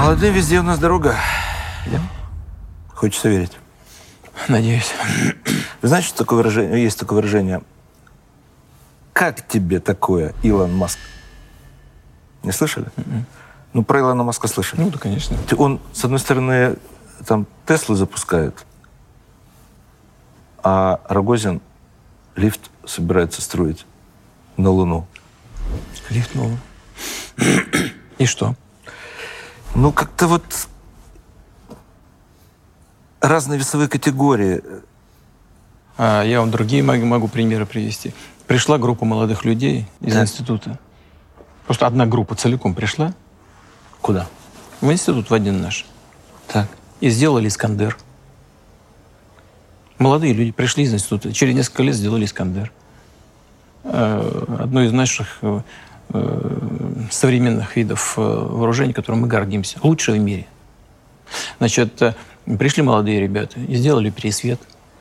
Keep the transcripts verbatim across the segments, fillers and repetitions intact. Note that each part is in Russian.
Молодым везде у нас дорога. Да? Хочется верить. Надеюсь. Вы знаете, что такое выражение? Есть такое выражение. Как тебе такое, Илон Маск? Не слышали? Mm-mm. Ну, про Илона Маска слышали. Ну, да, конечно. Он, с одной стороны, там Теслу запускает, а Рогозин лифт собирается строить на Луну. Лифт на Луну. И что? Ну, как-то вот разные весовые категории. А, я вам другие могу, могу примеры привести. Пришла группа молодых людей из да. института. Просто одна группа целиком пришла. Куда? В институт, в один наш. Так. И сделали «Искандер». Молодые люди пришли из института. Через несколько лет сделали «Искандер». Одно из наших современных видов вооружений, которым мы гордимся. Лучшее в мире. Значит, пришли молодые ребята и сделали пересвет.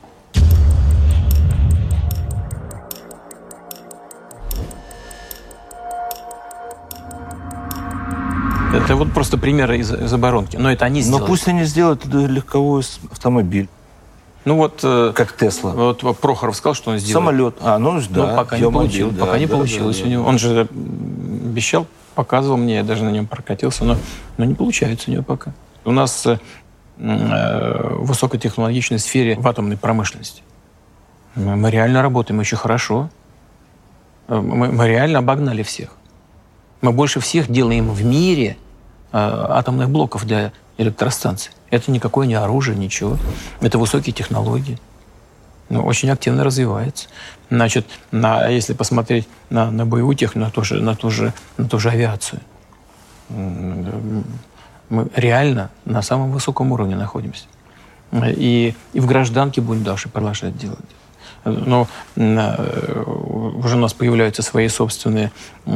Это вот просто примеры из, из оборонки. Но это они сделали. Но пусть они сделают легковой автомобиль. Ну вот... Как Тесла. Вот Прохоров сказал, что он сделает. Самолет. А, ну да. Но пока не получилось. Да, пока не да, получилось да, у него. да. Он же обещал, показывал мне, я даже на нем прокатился, но, но не получается у него пока. У нас э, в высокотехнологичной сфере в атомной промышленности. Мы, мы реально работаем очень хорошо. Мы, мы реально обогнали всех. Мы больше всех делаем в мире э, атомных блоков для электростанций. Это никакое не оружие, ничего. Это высокие технологии. Ну, очень активно развивается. Значит, на, если посмотреть на, на боевую технику, на ту же, на ту же, на ту же авиацию, мы реально на самом высоком уровне находимся. И, и в гражданке будем дальше продолжать делать. Но уже у нас появляются свои собственные,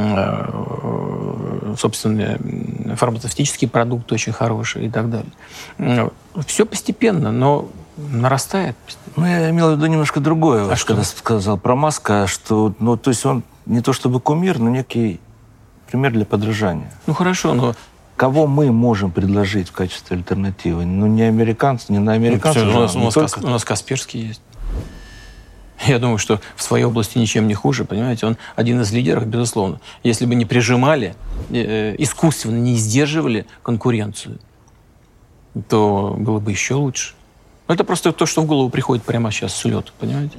собственные фармацевтические продукты очень хорошие и так далее. Все постепенно, но нарастает. Ну, я имел в виду немножко другое, а вот, когда сказал про Маска, что, ну, то есть он не то чтобы кумир, но некий пример для подражания. Ну, хорошо, но... Кого мы можем предложить в качестве альтернативы? Ну, не американцев, не на американцев. Ну, у, нас, у, нас, только... у нас Касперский есть. Я думаю, что в своей области ничем не хуже, понимаете? Он один из лидеров, безусловно. Если бы не прижимали, э, искусственно не сдерживали конкуренцию, то было бы еще лучше. Но это просто то, что в голову приходит прямо сейчас с лёта, понимаете?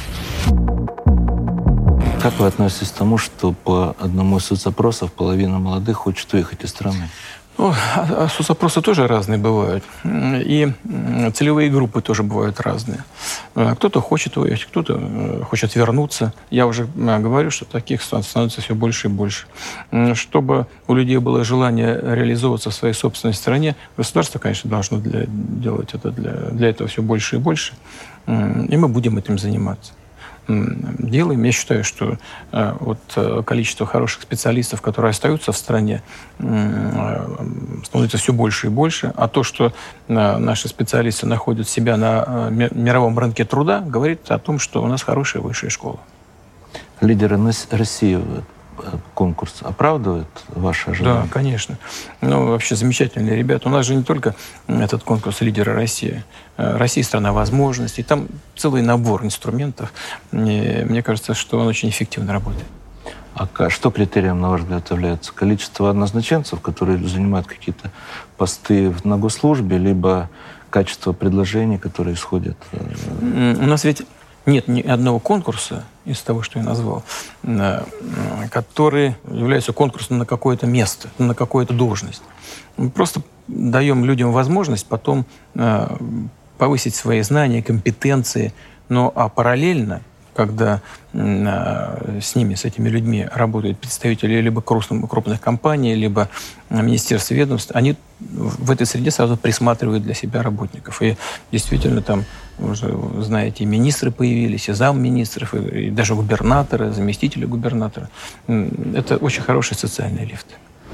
Как вы относитесь к тому, что по одному из соцопросов половина молодых хочет уехать из страны? Ну, а соцопросы тоже разные бывают. И целевые группы тоже бывают разные. Кто-то хочет уехать, кто-то хочет вернуться. Я уже говорю, что таких становится все больше и больше. Чтобы у людей было желание реализовываться в своей собственной стране, государство, конечно, должно для, делать это для, для этого все больше и больше. И мы будем этим заниматься. Делаем. Я считаю, что э, вот, э, количество хороших специалистов, которые остаются в стране, э, становится все больше и больше. А то, что э, наши специалисты находят себя на э, мировом рынке труда, говорит о том, что у нас хорошая высшая школа. Лидеры России конкурс оправдывает ваши ожидания? Да, конечно. Ну, вообще замечательные ребята. У нас же не только этот конкурс «Лидеры России». Россия – страна возможностей. Там целый набор инструментов. Мне, мне кажется, что он очень эффективно работает. А что критерием, на ваш взгляд, является? Количество однозначенцев, которые занимают какие-то посты на госслужбе, либо качество предложений, которые исходят? У нас ведь нет ни одного конкурса из того, что я назвал, который является конкурсом на какое-то место, на какую-то должность. Мы просто даем людям возможность потом повысить свои знания, компетенции, но а параллельно, когда с ними, с этими людьми работают представители либо крупных компаний, либо министерств и ведомств, они в этой среде сразу присматривают для себя работников. И действительно там, уже знаете, и министры появились, и замминистров, и даже губернаторы, заместители губернатора. Это очень хороший социальный лифт.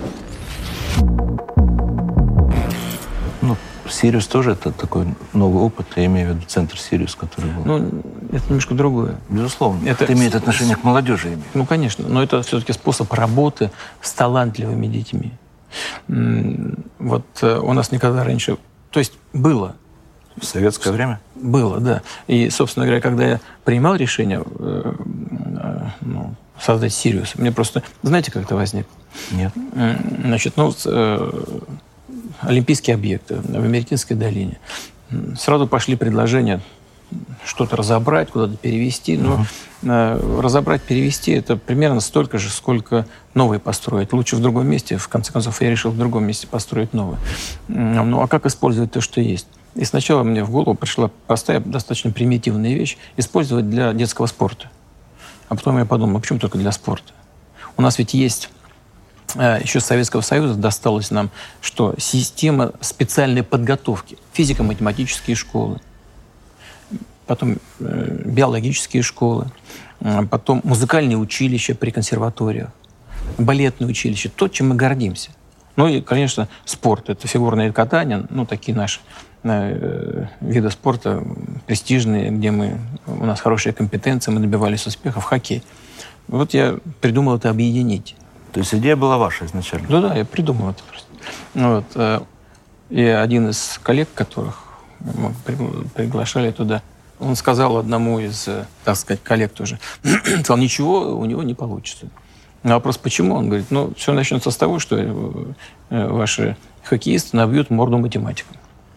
Ну, Сириус тоже это такой новый опыт, я имею в виду центр Сириус, который был. Ну, это немножко другое. Безусловно. Это, это имеет отношение к молодежи. Имеет. Ну, конечно, но это все-таки способ работы с талантливыми детьми. Вот у нас никогда раньше... То есть было. В советское время? Было, да. И, собственно говоря, когда я принимал решение ну, создать «Сириус», мне просто... Знаете, как это возникло? Нет. Значит, ну, олимпийские объекты в Американской долине. Сразу пошли предложения что-то разобрать, куда-то перевести. Но uh-huh. разобрать, перевести – это примерно столько же, сколько новые построить. Лучше в другом месте. В конце концов, я решил в другом месте построить новое. Ну, а как использовать то, что есть? И сначала мне в голову пришла простая, достаточно примитивная вещь – использовать для детского спорта. А потом я подумал, а почему только для спорта? У нас ведь есть, еще с Советского Союза досталось нам, что система специальной подготовки, физико-математические школы, потом э, биологические школы, э, потом музыкальные училища при консерваториях, балетные училища, то, чем мы гордимся. Ну и, конечно, спорт. Это фигурное катание, ну, такие наши э, виды спорта престижные, где мы, у нас хорошие компетенции, мы добивались успехов, хоккей. Вот я придумал это объединить. То есть идея была ваша изначально? Да-да, я придумал это просто. Вот, э, и один из коллег, которых мы приглашали туда, он сказал одному из, так сказать, коллег тоже, сказал, ничего у него не получится. На вопрос, почему? Он говорит, ну, все начнется с того, что ваши хоккеисты набьют морду математикам.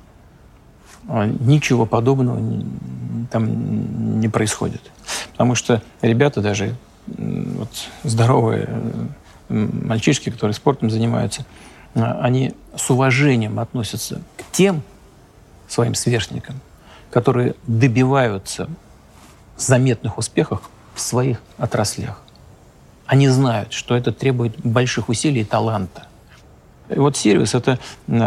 Ничего подобного там не происходит. Потому что ребята даже, вот, здоровые мальчишки, которые спортом занимаются, они с уважением относятся к тем своим сверстникам, которые добиваются заметных успехов в своих отраслях. Они знают, что это требует больших усилий и таланта. И вот «Сириус» — это...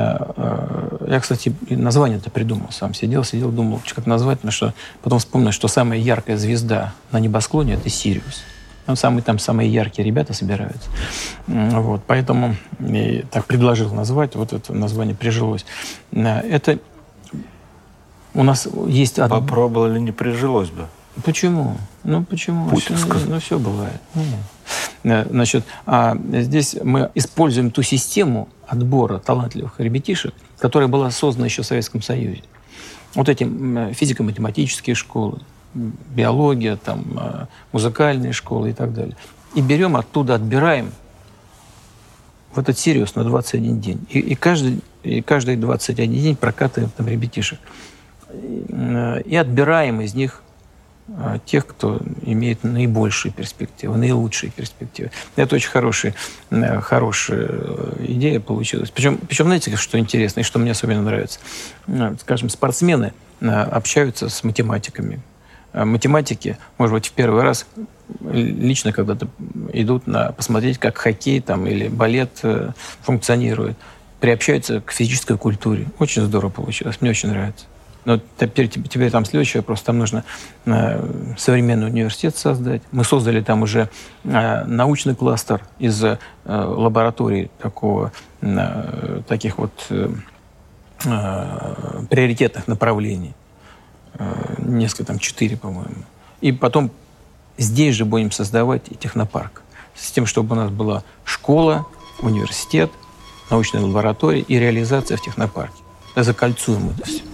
Я, кстати, название-то придумал сам. Сидел, сидел, думал, как назвать, потому что потом вспомнил, что самая яркая звезда на небосклоне — это «Сириус». Там самые, там самые яркие ребята собираются. Вот, поэтому я так предложил назвать, вот это название прижилось. Это у нас есть... Попробовали, не прижилось бы. Почему? Ну, почему? Путинское. Ну, все бывает. Нет. Значит, а здесь мы используем ту систему отбора талантливых ребятишек, которая была создана еще в Советском Союзе. Вот эти физико-математические школы, биология, там, музыкальные школы и так далее. И берем оттуда, отбираем в этот «Сириус» на двадцать один день. И, и, каждый, и каждый двадцать один день прокатываем там ребятишек. И отбираем из них тех, кто имеет наибольшие перспективы, наилучшие перспективы. Это очень хорошая, хорошая идея получилась. Причем, причем, знаете, что интересно и что мне особенно нравится? Скажем, спортсмены общаются с математиками. Математики, может быть, в первый раз лично когда-то идут на, посмотреть, как хоккей там, или балет функционирует, приобщаются к физической культуре. Очень здорово получилось, мне очень нравится. Но теперь, теперь там следующий вопрос. Там нужно э, современный университет создать. Мы создали там уже э, научный кластер из э, лабораторий такого, э, таких вот э, э, приоритетных направлений. Э, несколько, там, четыре, по-моему. И потом здесь же будем создавать и технопарк. С тем, чтобы у нас была школа, университет, научная лаборатория и реализация в технопарке. Закольцуем это все.